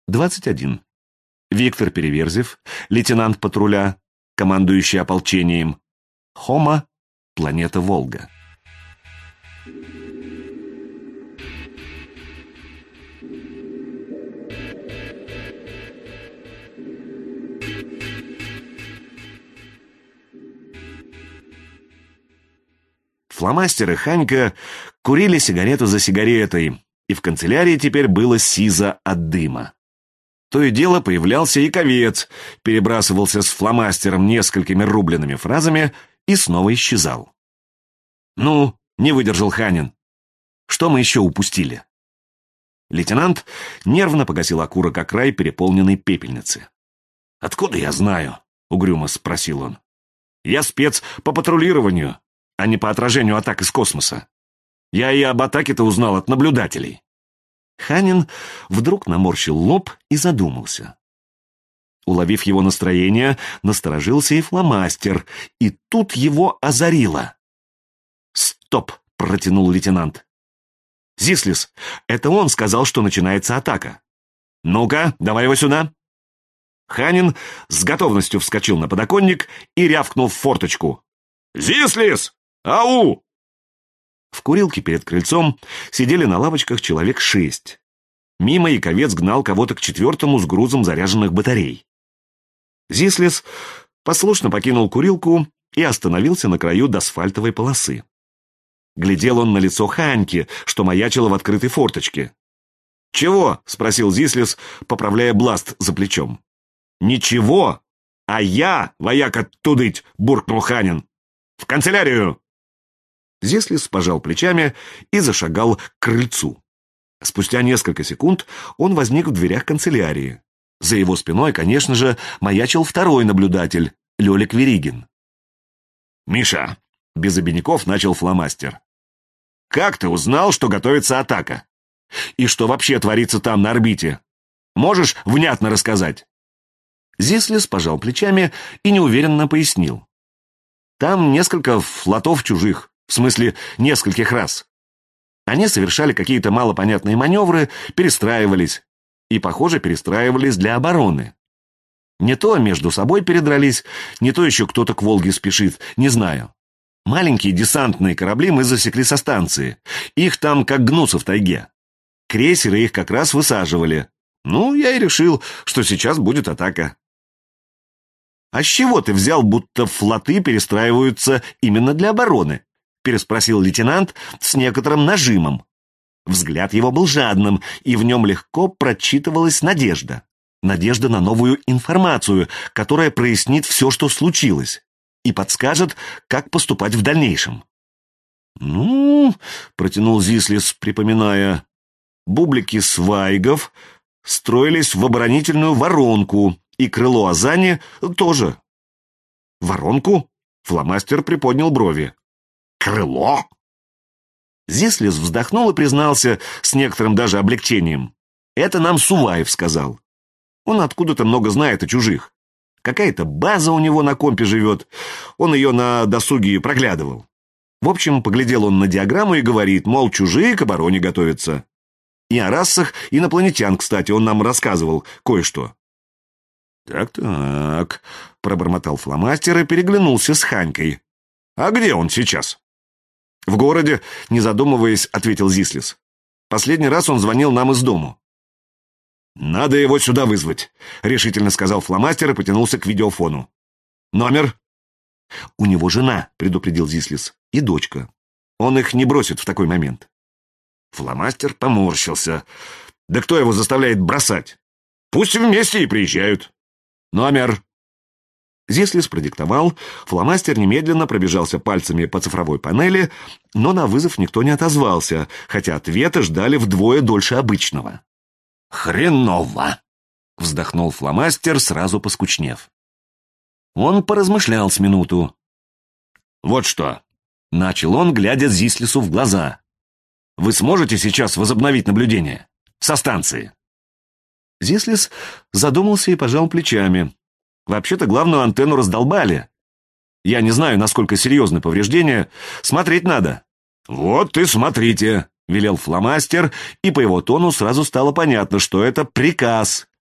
21. Виктор Переверзев, лейтенант патруля, командующий ополчением. Хома, планета Волга. Фломастер и Ханька курили сигарету за сигаретой, и в канцелярии теперь было сизо от дыма. То и дело появлялся яковец, перебрасывался с фломастером несколькими рубленными фразами и снова исчезал. «Ну, не выдержал Ханин. Что мы еще упустили?» Лейтенант нервно погасил окурок о край переполненной пепельницы. «Откуда я знаю?» — угрюмо спросил он. «Я спец по патрулированию, а не по отражению атак из космоса. Я и об атаке-то узнал от наблюдателей». Ханин вдруг наморщил лоб и задумался. Уловив его настроение, насторожился и фломастер, и тут его озарило. «Стоп!» — протянул лейтенант. «Зислис, это он сказал, что начинается атака. Ну-ка, давай его сюда!» Ханин с готовностью вскочил на подоконник и рявкнул в форточку. «Зислис! Ау!» В курилке перед крыльцом сидели на лавочках человек 6. Мимо яковец гнал кого-то к 4-му с грузом заряженных батарей. Зислис послушно покинул курилку и остановился на краю досфальтовой полосы. Глядел он на лицо Ханьки, что маячило в открытой форточке. «Чего?» — спросил Зислис, поправляя бласт за плечом. «Ничего, а я, вояка тудыть!» — буркнул Ханин. «В канцелярию!» Зислис пожал плечами и зашагал к крыльцу. Спустя несколько секунд он возник в дверях канцелярии. За его спиной, конечно же, маячил второй наблюдатель, Лёлик Веригин. «Миша!» — без обиняков начал фломастер. «Как ты узнал, что готовится атака? И что вообще творится там на орбите? Можешь внятно рассказать?» Зислис пожал плечами и неуверенно пояснил. «Там несколько флотов чужих. В смысле, нескольких раз. Они совершали какие-то малопонятные маневры, перестраивались. И, похоже, перестраивались для обороны. Не то между собой передрались, не то еще кто-то к Волге спешит, не знаю. Маленькие десантные корабли мы засекли со станции. Их там как гнуса в тайге. Крейсеры их как раз высаживали. Ну, я и решил, что сейчас будет атака». «А с чего ты взял, будто флоты перестраиваются именно для обороны?» — переспросил лейтенант с некоторым нажимом. Взгляд его был жадным, и в нем легко прочитывалась надежда. Надежда на новую информацию, которая прояснит все, что случилось, и подскажет, как поступать в дальнейшем. «Ну, — протянул Зислис, припоминая, — бублики свайгов строились в оборонительную воронку, и крыло Азани тоже». «Воронку?» — фломастер приподнял брови. «Крыло?» Зислис вздохнул и признался с некоторым даже облегчением. «Это нам Суваев сказал. Он откуда-то много знает о чужих. Какая-то база у него на компе живет. Он ее на досуге проглядывал. В общем, поглядел он на диаграмму и говорит, мол, чужие к обороне готовятся. И о расах инопланетян, кстати, он нам рассказывал кое-что». «Так-так», — пробормотал фломастер и переглянулся с Ханькой. «А где он сейчас?» «В городе», — не задумываясь, ответил Зислис. «Последний раз он звонил нам из дому». «Надо его сюда вызвать», — решительно сказал фломастер и потянулся к видеофону. «Номер?» «У него жена», — предупредил Зислис, — «и дочка. Он их не бросит в такой момент». Фломастер поморщился. «Да кто его заставляет бросать? Пусть вместе и приезжают». «Номер?» Зислис продиктовал, фломастер немедленно пробежался пальцами по цифровой панели, но на вызов никто не отозвался, хотя ответа ждали вдвое дольше обычного. «Хреново!» — вздохнул фломастер, сразу поскучнев. Он поразмышлял с минуту. «Вот что!» — начал он, глядя Зислису в глаза. «Вы сможете сейчас возобновить наблюдение? Со станции?» Зислис задумался и пожал плечами. «Вообще-то главную антенну раздолбали. Я не знаю, насколько серьезны повреждения. Смотреть надо». «Вот и смотрите», — велел фломастер, и по его тону сразу стало понятно, что это приказ,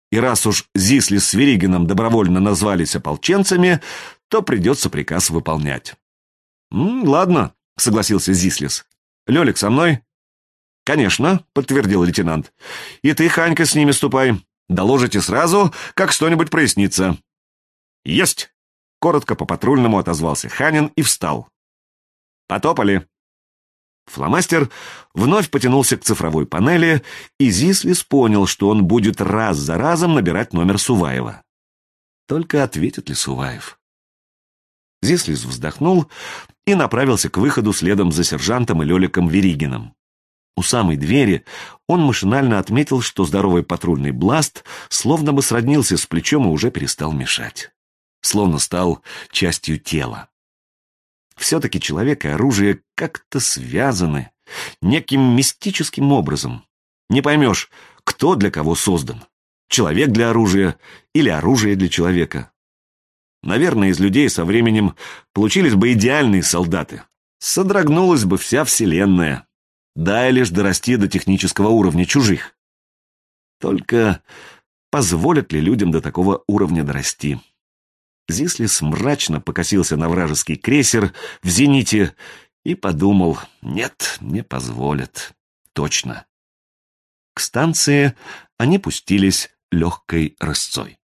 И раз уж Зислис с Веригином добровольно назвались ополченцами, то придется приказ выполнять. «Ладно», — согласился Зислис. «Лёлик со мной?» «Конечно», — подтвердил лейтенант. «И ты, Ханька, с ними ступай. Доложите сразу, как что-нибудь прояснится». «Есть!» — коротко по-патрульному отозвался Ханин и встал. «Потопали». Фломастер вновь потянулся к цифровой панели, и Зислис понял, что он будет раз за разом набирать номер Суваева. Только ответит ли Суваев? Зислис вздохнул и направился к выходу следом за сержантом и Лёликом Веригиным. У самой двери он машинально отметил, что здоровый патрульный бласт словно бы сроднился с плечом и уже перестал мешать. Словно стал частью тела. Все-таки человек и оружие как-то связаны неким мистическим образом. Не поймешь, кто для кого создан. Человек для оружия или оружие для человека. Наверное, из людей со временем получились бы идеальные солдаты. Содрогнулась бы вся вселенная. Дай лишь дорасти до технического уровня чужих. Только позволят ли людям до такого уровня дорасти? Зислис мрачно покосился на вражеский крейсер в зените и подумал: нет, не позволят. Точно. К станции они пустились легкой рысцой.